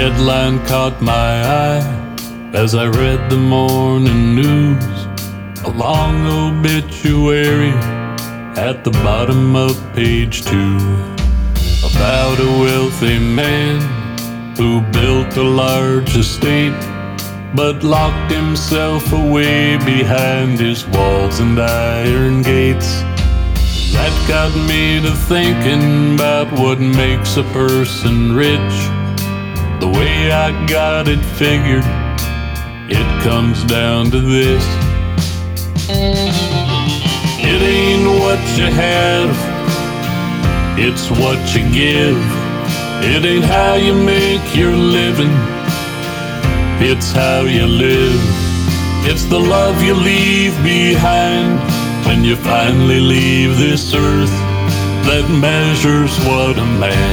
headline caught my eye as I read the morning news. A long obituary at the bottom of page 2 about a wealthy man who built a large estate but locked himself away behind his walls and iron gates. That got me to thinking about what makes a person rich. The way I got it figured, it comes down to this: it ain't what you have, it's what you give. It ain't how you make your living, it's how you live. It's the love you leave behind when you finally leave this earth that measures what a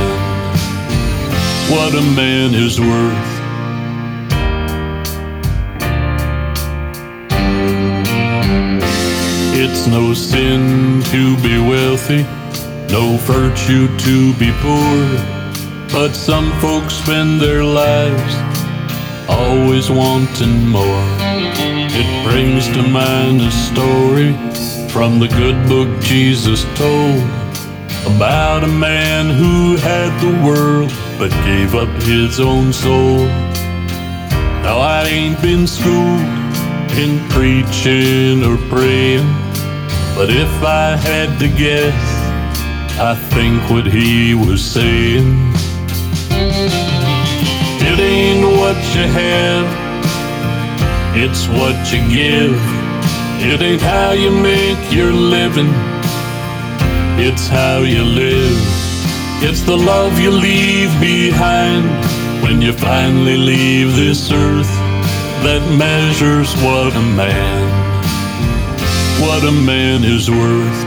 man is worth. It's no sin to be wealthy, no virtue to be poor, but some folks spend their lives always wanting more. It brings to mind a story from the good book Jesus told about a man who had the world but gave up his own soul. Now I ain't been schooled in preaching or praying, but if I had to guess, I think what he was saying: it ain't what you have, it's what you give. It ain't how you make your living, it's how you live. It's the love you leave behind when you finally leave this earth that measures what a man is worth.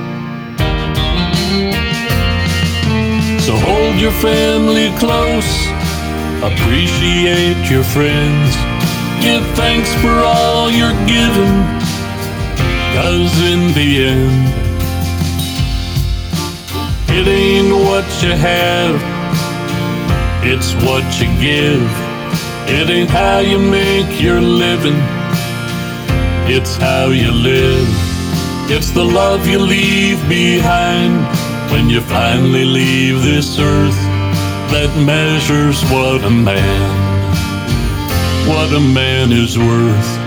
So hold your family close, appreciate your friends, give thanks for all you're given, 'cause in the end, it ain't what you have, it's what you give. It ain't how you make your living, it's how you live. It's the love you leave behind when you finally leave this earth that measures what a man is worth.